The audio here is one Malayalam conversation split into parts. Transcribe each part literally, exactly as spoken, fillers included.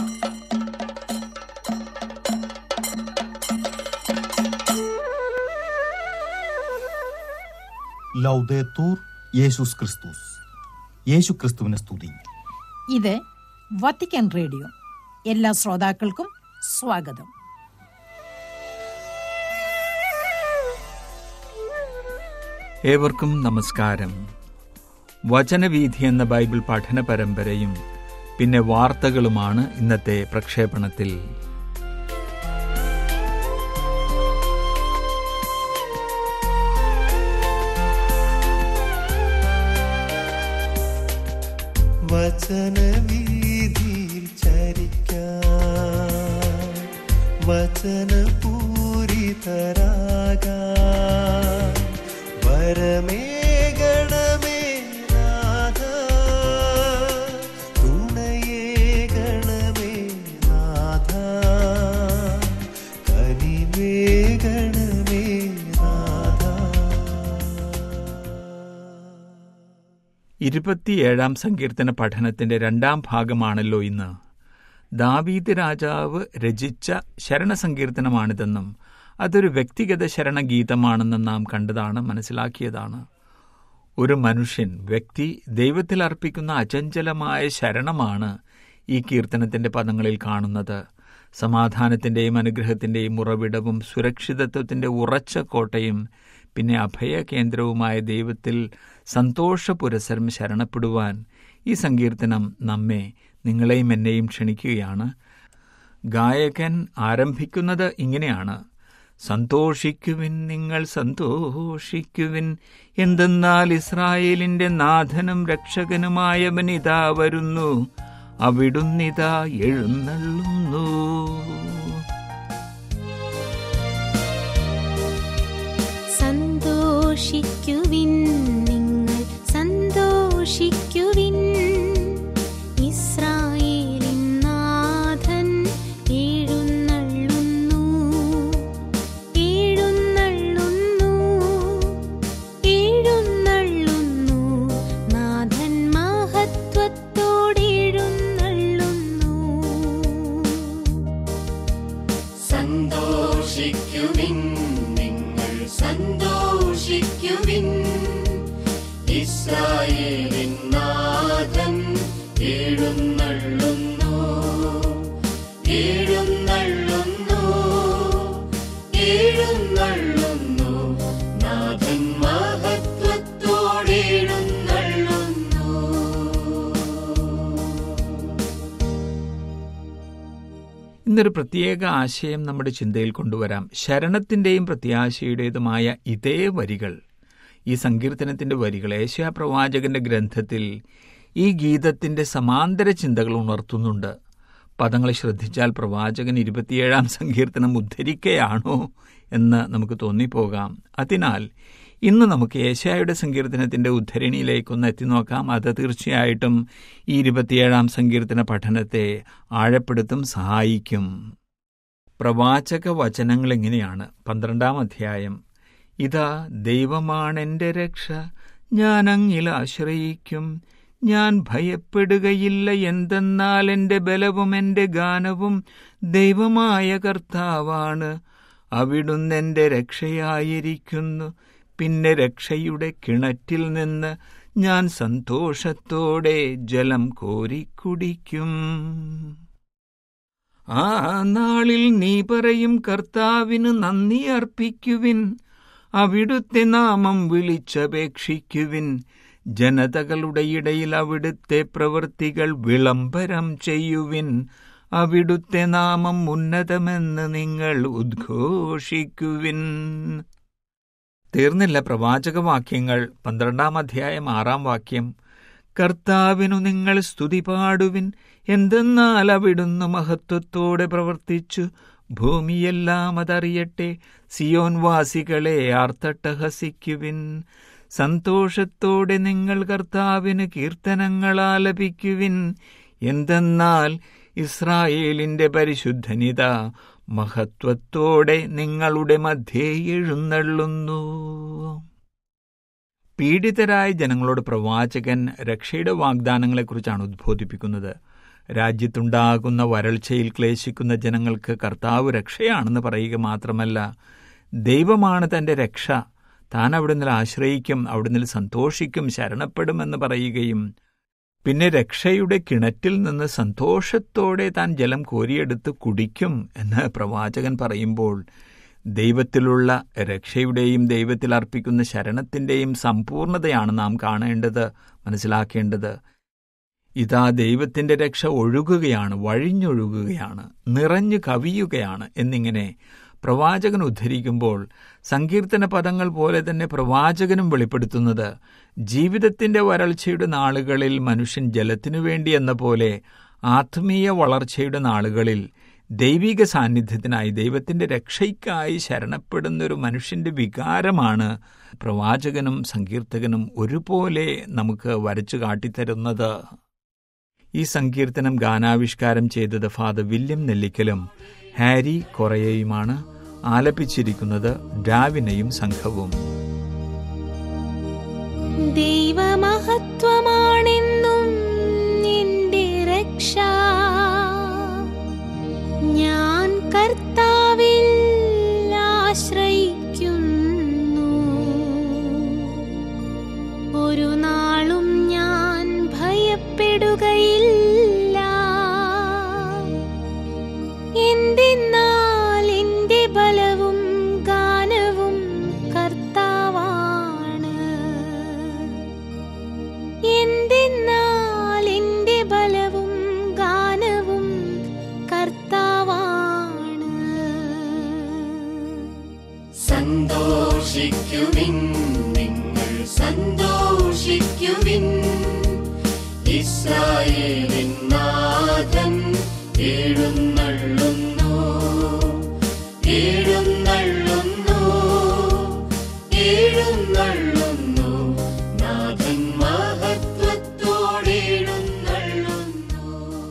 ലൗദേത്തൂർ യേശുസ് ക്രിസ്തുസ്. യേശു ക്രിസ്തുവിനെ സ്തുതി. ഇത് വത്തിക്കാൻ റേഡിയോ. എല്ലാ ശ്രോതാക്കൾക്കും സ്വാഗതം. ഏവർക്കും നമസ്കാരം. വചനവീഥി എന്ന ബൈബിൾ പഠന പരമ്പരയും പിന്നെ വാർത്തകളുമാണ് ഇന്നത്തെ പ്രക്ഷേപണത്തിൽ. വചനവീഥിയിൽ ചരിക്കാൻ വചനപൂരിതരാകാൻ വരമേകണമേ നാഥ, തുണയേകണമേ നാഥ, കനിവേകണമേ നാഥ. ഇരുപത്തിയേഴാം സങ്കീർത്തന പഠനത്തിന്റെ രണ്ടാം ഭാഗമാണല്ലോ ഇന്ന്. ദാവീദ് രാജാവ് രചിച്ച ശരണസങ്കീർത്തനമാണിതെന്നും അതൊരു വ്യക്തിഗത ശരണഗീതമാണെന്നും നാം കണ്ടതാണ്, മനസ്സിലാക്കിയതാണ്. ഒരു മനുഷ്യൻ, വ്യക്തി ദൈവത്തിൽ അർപ്പിക്കുന്ന അചഞ്ചലമായ ശരണമാണ് ഈ കീർത്തനത്തിന്റെ പദങ്ങളിൽ കാണുന്നത്. സമാധാനത്തിന്റെയും അനുഗ്രഹത്തിന്റെയും ഉറവിടവും സുരക്ഷിതത്വത്തിന്റെ ഉറച്ച കോട്ടയും പിന്നെ അഭയകേന്ദ്രവുമായ ദൈവത്തിൽ സന്തോഷപുരസരം ശരണപ്പെടുവാൻ ഈ സങ്കീർത്തനം നമ്മെ, നിങ്ങളെയും എന്നെയും ക്ഷണിക്കുകയാണ്. ഗായകൻ ആരംഭിക്കുന്നത് ഇങ്ങനെയാണ്: സന്തോഷിക്കുവിൻ, നിങ്ങൾ സന്തോഷിക്കുവിൻ, എന്തെന്നാൽ ഇസ്രായേലിന്റെ നാഥനും രക്ഷകനുമായവനിതാ വരുന്നു, അവിടുന്നിതാ എഴുന്നള്ളുന്നു. സന്തോഷിക്കുവിൻ, നിങ്ങൾ സന്തോഷിക്കുവിൻ, ഇസ്രായേലിൻ നാഥൻ എഴുന്നള്ളുന്നു, എഴുന്നള്ളുന്നു, എഴുന്നള്ളുന്നു, നാഥൻ മഹത്വത്തോടെഴുന്നള്ളുന്നു. സന്തോഷിക്കുവിൻ, നിങ്ങൾ സന്തോഷിക്കുവിൻ, ഇസ്രായേലിൻ നാഥൻ എഴുന്നള്ളുന്നു, എഴുന്നള്ളുന്നു, എഴുന്നള്ളുന്നു, നാഥൻ മഹത്വത്തോടെഴുന്നള്ളുന്നു. ഇന്നൊരു പ്രത്യേക ആശയം നമ്മുടെ ചിന്തയിൽ കൊണ്ടുവരാം. ശരണത്തിന്റെയും പ്രത്യാശയുടേതുമായ ഇതേ വരികൾ, ഈ സങ്കീർത്തനത്തിന്റെ വരികൾ യേശയ്യാ പ്രവാചകന്റെ ഗ്രന്ഥത്തിൽ ഈ ഗീതത്തിന്റെ സമാന്തര ചിന്തകൾ ഉണർത്തുന്നുണ്ട്. പദങ്ങൾ ശ്രദ്ധിച്ചാൽ പ്രവാചകൻ ഇരുപത്തിയേഴാം സങ്കീർത്തനം ഉദ്ധരിക്കുകയാണോ എന്ന് നമുക്ക് തോന്നിപ്പോകാം. അതിനാൽ ഇന്ന് നമുക്ക് യേശയ്യായുടെ സങ്കീർത്തനത്തിന്റെ ഉദ്ധരണിയിലേക്കൊന്ന് എത്തിനോക്കാം. അത് തീർച്ചയായിട്ടും ഈ ഇരുപത്തിയേഴാം സങ്കീർത്തന പഠനത്തെ ആഴപ്പെടുത്തും, സഹായിക്കും. പ്രവാചക വചനങ്ങൾ എങ്ങനെയാണ്? പന്ത്രണ്ടാം അധ്യായം: ഇതാ ദൈവമാണെന്റെ രക്ഷ, ഞാൻ അങ്ങിൽ ആശ്രയിക്കും, ഞാൻ ഭയപ്പെടുകയില്ല, എന്തെന്നാൽ എന്റെ ബലവും എന്റെ ഗാനവും ദൈവമായ കർത്താവാണ്, അവിടുന്ന് എന്റെ രക്ഷയായിരിക്കുന്നു. പിന്നെ രക്ഷയുടെ കിണറ്റിൽ നിന്ന് ഞാൻ സന്തോഷത്തോടെ ജലം കോരിക്കുടിക്കും. ആ നാളിൽ നീ പറയും, കർത്താവിന് നന്ദി അർപ്പിക്കുവിൻ, അവിടുത്തെ നാമം വിളിച്ചപേക്ഷിക്കുവിൻ, ജനതകളുടെ ഇടയിൽ അവിടുത്തെ പ്രവൃത്തികൾ വിളംബരം ചെയ്യുവിൻ, അവിടുത്തെ നാമം ഉന്നതമെന്ന് നിങ്ങൾ ഉദ്ഘോഷിക്കുവിൻ. തീർന്നില്ല പ്രവാചകവാക്യങ്ങൾ. പന്ത്രണ്ടാം അധ്യായം ആറാം വാക്യം: കർത്താവിനു നിങ്ങൾ സ്തുതി പാടുവിൻ, എന്തെന്നാൽ അവിടുന്ന് മഹത്വത്തോടെ പ്രവർത്തിച്ചു, ഭൂമിയെല്ലാം അതറിയട്ടെ. സിയോൻ വാസികളെ ആർത്തട്ടഹസിക്കുവിൻ, സന്തോഷത്തോടെ നിങ്ങൾ കർത്താവിന് കീർത്തനങ്ങൾ ആലപിക്കുവിൻ, എന്തെന്നാൽ ഇസ്രായേലിന്റെ പരിശുദ്ധനിത മഹത്വത്തോടെ നിങ്ങളുടെ മധ്യേ എഴുന്നള്ളുന്നു. പീഡിതരായ ജനങ്ങളോട് പ്രവാചകൻ രക്ഷയുടെ വാഗ്ദാനങ്ങളെക്കുറിച്ചാണ് ഉദ്ബോധിപ്പിക്കുന്നത്. രാജ്യത്തുണ്ടാകുന്ന വരൾച്ചയിൽ ക്ലേശിക്കുന്ന ജനങ്ങൾക്ക് കർത്താവ് രക്ഷയാണെന്ന് പറയുക മാത്രമല്ല, ദൈവമാണ് തൻ്റെ രക്ഷ, താൻ അവിടുന്ന് ആശ്രയിക്കും, അവിടുന്ന് സന്തോഷിക്കും, ശരണപ്പെടുമെന്ന് പറയുകയും പിന്നെ രക്ഷയുടെ കിണറ്റിൽ നിന്ന് സന്തോഷത്തോടെ താൻ ജലം കോരിയെടുത്ത് കുടിക്കും എന്ന് പ്രവാചകൻ പറയുമ്പോൾ ദൈവത്തിലുള്ള രക്ഷയുടെയും ദൈവത്തിൽ അർപ്പിക്കുന്ന ശരണത്തിൻ്റെയും സമ്പൂർണതയാണ് നാം കാണേണ്ടത്, മനസ്സിലാക്കേണ്ടത്. ഇതാ ദൈവത്തിൻ്റെ രക്ഷ ഒഴുകുകയാണ്, വഴിഞ്ഞൊഴുകുകയാണ്, നിറഞ്ഞു കവിയുകയാണ് എന്നിങ്ങനെ പ്രവാചകൻ ഉദ്ധരിക്കുമ്പോൾ സങ്കീർത്തന പദങ്ങൾ പോലെ തന്നെ പ്രവാചകനും വെളിപ്പെടുത്തുന്നത് ജീവിതത്തിൻ്റെ വരൾച്ചയുടെ നാളുകളിൽ മനുഷ്യൻ ജലത്തിനു വേണ്ടി എന്ന പോലെ ആത്മീയ വളർച്ചയുടെ നാളുകളിൽ ദൈവിക സാന്നിധ്യത്തിനായി, ദൈവത്തിൻ്റെ രക്ഷയ്ക്കായി ശരണപ്പെടുന്നൊരു മനുഷ്യൻ്റെ വികാരമാണ് പ്രവാചകനും സങ്കീർത്തകനും ഒരുപോലെ നമുക്ക് വരച്ചു കാട്ടിത്തരുന്നത്. ഈ സങ്കീർത്തനം ഗാനാവിഷ്കാരം ചെയ്തത് ഫാദർ വില്യം നെല്ലിക്കലും ഹാരി കൊറയയുമാണ്. ആലപിച്ചിരിക്കുന്നത് ഡാവിനയും സംഘവും. ദൈവമഹത്വമാണെന്നും നിന്റെ രക്ഷ, ഞാൻ കർത്താവിൽ ആശ്രയിക്കുന്നു. ഒരു നാളും ഞാൻ ഭയപ്പെടുകയില്ല. എന്തെന്നാൽ എന്റെ ബലവും ഗാനവും കർത്താവാണ്. എന്തെന്നാൽ എന്റെ ബലവും ഗാനവും കർത്താവാണ്. സന്തോഷിക്കുവിൻ, നിങ്ങൾ സന്തോഷിക്കുവിൻ, ഇസ്രായേലിൻ നാഥൻ എഴുന്നള്ളുന്നു, എഴുന്നള്ളുന്നു, എഴുന്നള്ളുന്നു, നാഥൻ മഹത്വത്തോടെഴുന്നള്ളുന്നു.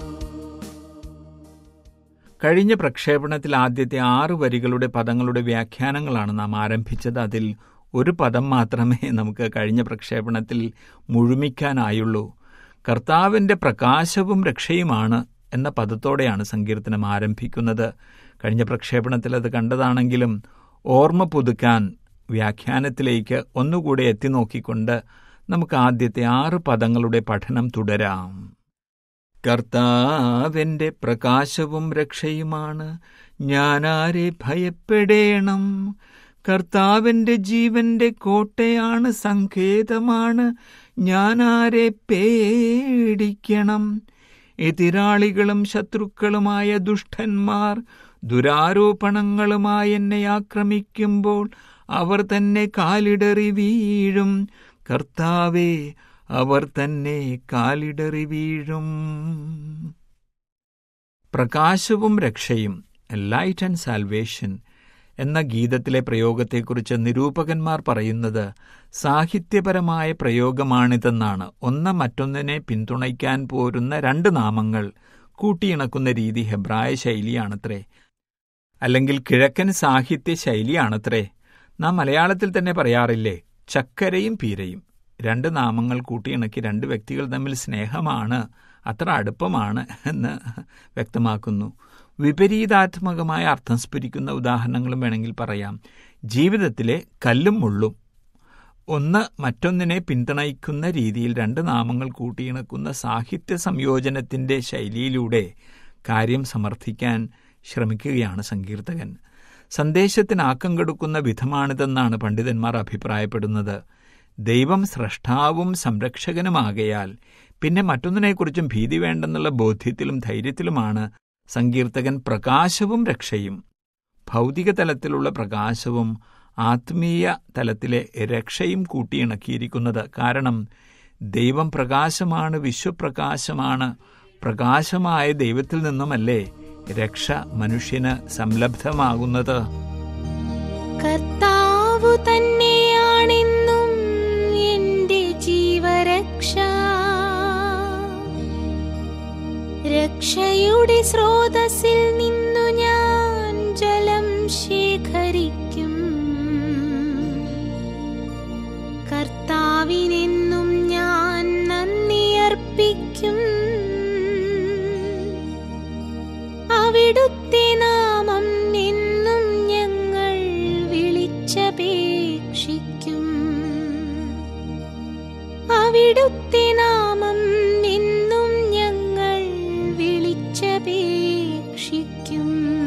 കഴിഞ്ഞ പ്രക്ഷേപണത്തിൽ ആദ്യത്തെ ആറ് വരികളുടെ പദങ്ങളുടെ വ്യാഖ്യാനങ്ങളാണ് നാം ആരംഭിച്ചത്. അതിൽ ഒരു പദം മാത്രമേ നമുക്ക് കഴിഞ്ഞ പ്രക്ഷേപണത്തിൽ മുഴുമിക്കാനായുള്ളൂ. കർത്താവിൻ്റെ പ്രകാശവും രക്ഷയുമാണ് എന്ന പദത്തോടെയാണ് സങ്കീർത്തനം ആരംഭിക്കുന്നത്. കഴിഞ്ഞ പ്രക്ഷേപണത്തിൽ അത് കണ്ടതാണെങ്കിലും ഓർമ്മ പുതുക്കാൻ വ്യാഖ്യാനത്തിലേക്ക് ഒന്നുകൂടെ എത്തി നോക്കിക്കൊണ്ട് നമുക്ക് ആദ്യത്തെ ആറ് പദങ്ങളുടെ പഠനം തുടരാം. കർത്താവിൻ്റെ പ്രകാശവും രക്ഷയുമാണ്, ഞാനാരെ ഭയപ്പെടേണം. കർത്താവിൻ്റെ ജീവന്റെ കോട്ടയാണ്, സങ്കേതമാണ്, ഞാനാരെ പേടിക്കണം. എതിരാളികളും ശത്രുക്കളുമായ ദുഷ്ടന്മാർ ദുരാരോപണങ്ങളുമായി എന്നെ ആക്രമിക്കുമ്പോൾ അവർ തന്നെ കാലിടറി വീഴും. കർത്താവേ, അവർ തന്നെ കാലിടറി വീഴും. പ്രകാശവും രക്ഷയും, ലൈറ്റ് ആൻഡ് സാൽവേഷൻ എന്ന ഗീതത്തിലെ പ്രയോഗത്തെക്കുറിച്ച് നിരൂപകന്മാർ പറയുന്നത് സാഹിത്യപരമായ പ്രയോഗമാണിതെന്നാണ്. ഒന്ന് മറ്റൊന്നിനെ പിന്തുണയ്ക്കാൻ പോരുന്ന രണ്ട് നാമങ്ങൾ കൂട്ടിയിണക്കുന്ന രീതി ഹെബ്രായ ശൈലിയാണത്രേ, അല്ലെങ്കിൽ കിഴക്കൻ സാഹിത്യ ശൈലിയാണത്രേ. നാം മലയാളത്തിൽ തന്നെ പറയാറില്ലേ, ചക്കരയും പീരയും. രണ്ട് നാമങ്ങൾ കൂട്ടിയിണക്കി രണ്ട് വ്യക്തികൾ തമ്മിൽ സ്നേഹമാണ്, അത്ര അടുപ്പമാണ് എന്ന് വ്യക്തമാക്കുന്നു. വിപരീതാത്മകമായ അർത്ഥം സ്ഫുരിക്കുന്ന ഉദാഹരണങ്ങളും വേണമെങ്കിൽ പറയാം. ജീവിതത്തിലെ കല്ലും മുള്ളും ഒന്ന് മറ്റൊന്നിനെ പിന്തുണയ്ക്കുന്ന രീതിയിൽ രണ്ട് നാമങ്ങൾ കൂട്ടിയിണക്കുന്ന സാഹിത്യ സംയോജനത്തിൻ്റെ ശൈലിയിലൂടെ കാര്യം സമർത്ഥിക്കാൻ ശ്രമിക്കുകയാണ് സങ്കീർത്തകൻ. സന്ദേശത്തിന് ആക്കം കൊടുക്കുന്ന വിധമാണിതെന്നാണ് പണ്ഡിതന്മാർ അഭിപ്രായപ്പെടുന്നത്. ദൈവം സ്രഷ്ടാവും സംരക്ഷകനുമാകയാൽ പിന്നെ മറ്റൊന്നിനെക്കുറിച്ചും ഭീതി വേണ്ടെന്നുള്ള ബോധ്യത്തിലും ധൈര്യത്തിലുമാണ് സങ്കീർത്തകൻ പ്രകാശവും രക്ഷയും, ഭൗതിക തലത്തിലുള്ള പ്രകാശവും ആത്മീയ തലത്തിലെ രക്ഷയും കൂട്ടിയിണക്കിയിരിക്കുന്നത്. കാരണം ദൈവം പ്രകാശമാണ്, വിശ്വപ്രകാശമാണ്. പ്രകാശമായ ദൈവത്തിൽ നിന്നുമല്ലേ രക്ഷ മനുഷ്യന് സംലബ്ധമാകുന്നത്. കർത്താവു തന്നെയാണെന്നും എന്റെ ജീവരക്ഷ, രക്ഷയുടെ സ്രോതസ്സിൽ നിന്നു ഞാൻ ജലം ശേഖരിക്കും. കർത്താവിനെന്നും ഞാൻ നന്ദി അർപ്പിക്കും. അവിടുത്തെ നാമം എന്നും ഞങ്ങൾ വിളിച്ചപേക്ഷിക്കും. അവിടുത്തെ നാമം എന്നും ഞങ്ങൾ വിളിച്ചപേക്ഷിക്കും.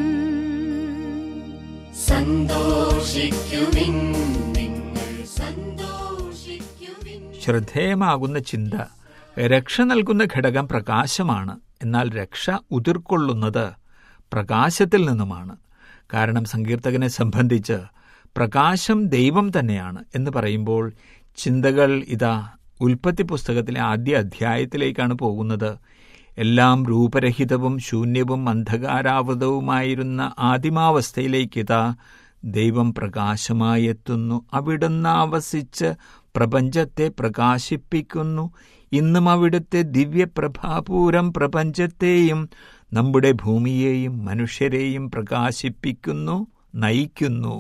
സന്തോഷിക്കുവിൻ നിങ്ങൾ സന്തോഷിക്കുവിൻ. ശ്രദ്ധേയമാകുന്ന ചിന്ത, രക്ഷ നൽകുന്ന ഘടകം പ്രകാശമാണ്. എന്നാൽ രക്ഷ ഉതിർക്കൊള്ളുന്നത് പ്രകാശത്തിൽ നിന്നുമാണ്. കാരണം സങ്കീർത്തകനെ സംബന്ധിച്ച് പ്രകാശം ദൈവം തന്നെയാണ് എന്ന് പറയുമ്പോൾ ചിന്തകൾ ഇതാ ഉൽപ്പത്തി പുസ്തകത്തിലെ ആദ്യ അധ്യായത്തിലേക്കാണ് പോകുന്നത്. എല്ലാം രൂപരഹിതവും ശൂന്യവും അന്ധകാരാവൃതവുമായിരുന്ന ആദിമാവസ്ഥയിലേക്കിതാ ദൈവം പ്രകാശമായി എത്തുന്നു. അവിടുന്ന് ആവസിച്ച് പ്രപഞ്ചത്തെ പ്രകാശിപ്പിക്കുന്നു. ഇന്നും അവിടുത്തെ ദിവ്യപ്രഭാപൂരം പ്രപഞ്ചത്തെയും നമ്മുടെ ഭൂമിയെയും മനുഷ്യരെയും പ്രകാശിപ്പിക്കുന്നു, നയിക്കുന്നു.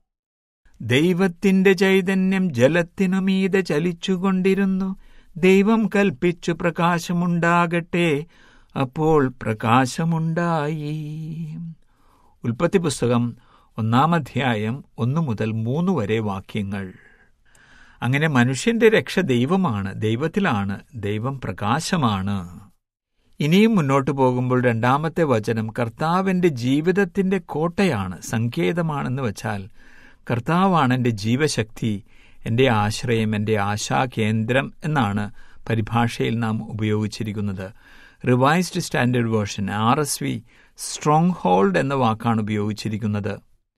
ദൈവത്തിന്റെ ചൈതന്യം ജലത്തിനുമീതെ ചലിച്ചുകൊണ്ടിരുന്നു. ദൈവം കൽപ്പിച്ചു പ്രകാശമുണ്ടാകട്ടെ, അപ്പോൾ പ്രകാശമുണ്ടായി. ഉൽപ്പത്തി പുസ്തകം ഒന്നാം അധ്യായം ഒന്നു മുതൽ മൂന്ന് വരെ വാക്യങ്ങൾ. അങ്ങനെ മനുഷ്യന്റെ രക്ഷ ദൈവമാണ്, ദൈവത്തിലാണ്, ദൈവം പ്രകാശമാണ്. ഇനിയും മുന്നോട്ടു പോകുമ്പോൾ രണ്ടാമത്തെ വചനം കർത്താവിന്റെ ജീവിതത്തിന്റെ കോട്ടയാണ്, സങ്കേതമാണെന്ന് വച്ചാൽ കർത്താവാണ് എൻ്റെ ജീവശക്തി, എൻ്റെ ആശ്രയം, എൻ്റെ ആശാകേന്ദ്രം എന്നാണ് പരിഭാഷയിൽ നാം ഉപയോഗിച്ചിരിക്കുന്നത്. Revised standard version R S V stronghold എന്ന വാക്കാണ് ഉപയോഗിച്ചിരിക്കുന്നത്.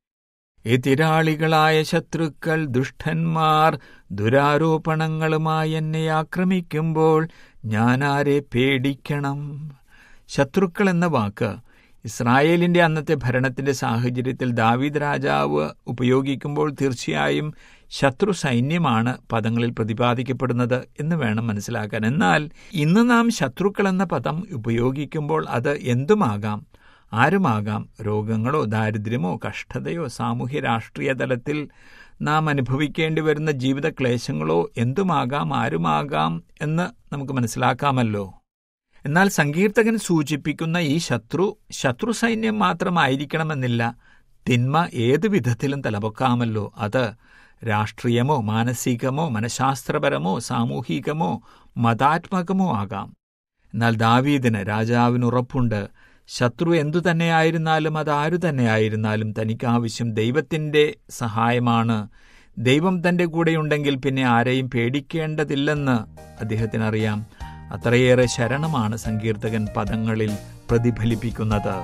എതിരാളികളായ ശത്രുക്കൾ, ദുഷ്ടന്മാർ ദുരാരോപണങ്ങളുമായി എന്നെ ആക്രമിക്കുമ്പോൾ ഞാൻ ആരെ പേടിക്കണം? ശത്രുക്കൾ എന്ന വാക്ക് ഇസ്രായേലിന്റെ അന്നത്തെ ഭരണത്തിന്റെ സാഹചര്യത്തിൽ ദാവീദ് രാജാവ് ഉപയോഗിക്കുമ്പോൾ തീർച്ചയായും ശത്രു സൈന്യമാണ് പദങ്ങളിൽ പ്രതിപാദിക്കപ്പെടുന്നത് എന്ന് വേണം മനസ്സിലാക്കാൻ. എന്നാൽ ഇന്ന് നാം ശത്രുക്കൾ എന്ന പദം ഉപയോഗിക്കുമ്പോൾ അത് എന്തുമാകാം, ആരുമാകാം. രോഗങ്ങളോ ദാരിദ്ര്യമോ കഷ്ടതയോ സാമൂഹ്യ രാഷ്ട്രീയ തലത്തിൽ നാം അനുഭവിക്കേണ്ടി വരുന്ന ജീവിത ക്ലേശങ്ങളോ എന്തുമാകാം, ആരുമാകാം എന്ന് നമുക്ക് മനസ്സിലാക്കാമല്ലോ. എന്നാൽ സങ്കീർത്തകൻ സൂചിപ്പിക്കുന്ന ഈ ശത്രു ശത്രു സൈന്യം മാത്രമായിരിക്കണമെന്നില്ല. തിന്മ ഏതു വിധത്തിലും തലപൊക്കാമല്ലോ. അത് രാഷ്ട്രീയമോ മാനസികമോ മനഃശാസ്ത്രപരമോ സാമൂഹികമോ മതാത്മകമോ ആകാം. എന്നാൽ ദാവീദിന്, രാജാവിന് ഉറപ്പുണ്ട്, ശത്രു എന്തു തന്നെയായിരുന്നാലും അതാരു തന്നെയായിരുന്നാലും തനിക്കാവശ്യം ദൈവത്തിൻ്റെ സഹായമാണ്. ദൈവം തൻ്റെ കൂടെയുണ്ടെങ്കിൽ പിന്നെ ആരെയും പേടിക്കേണ്ടതില്ലെന്ന് അദ്ദേഹത്തിനറിയാം. അത്രയേറെ ശരണമാണ് സങ്കീർത്തകൻ പദങ്ങളിൽ പ്രതിഫലിപ്പിക്കുന്നത്.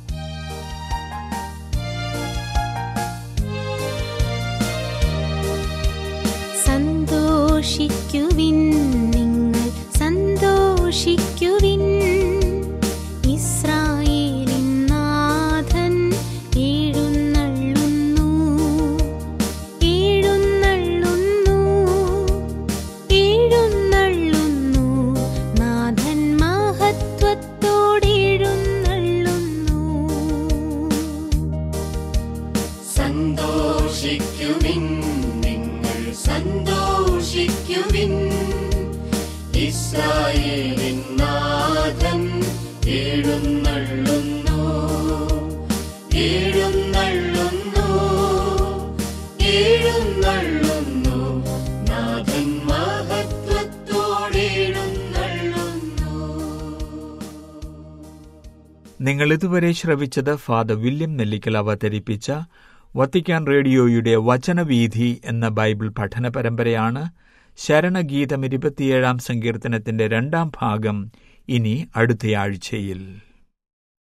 സന്തോഷിക്കുവിൻ നിങ്ങൾ സന്തോഷിക്കുവിൻ, ഇസ്രായേലിൻ നാഥൻ എഴുന്നള്ളുന്നു എഴുന്നള്ളുന്നു എഴുന്നള്ളുന്നു, നാഥൻ മഹത്വത്തോടെഴുന്നള്ളുന്നു. സന്തോഷിക്കുവിൻ നിങ്ങൾ സന്തോഷിക്കുവിൻ, ഇസ്രായേലിൻ നാഥൻ എഴുന്നള്ളുന്നു എഴുന്നള്ളുന്നു എഴുന്നള്ളുന്നു, നാഥൻ മഹത്വത്തോടെഴുന്നള്ളുന്നു. നിങ്ങൾ ഇതുവരെ ശ്രവിച്ചത് ഫാദർ വില്യം നെല്ലിക്കൽ അവതരിപ്പിച്ച വത്തിക്കാൻ റേഡിയോയുടെ വചനവീഥി എന്ന ബൈബിൾ പഠന പരമ്പരയാണ്. ശരണഗീതം ഇരുപത്തിയേഴാം സങ്കീർത്തനത്തിന്റെ രണ്ടാം ഭാഗം ഇനി അടുത്തയാഴ്ചയിൽ.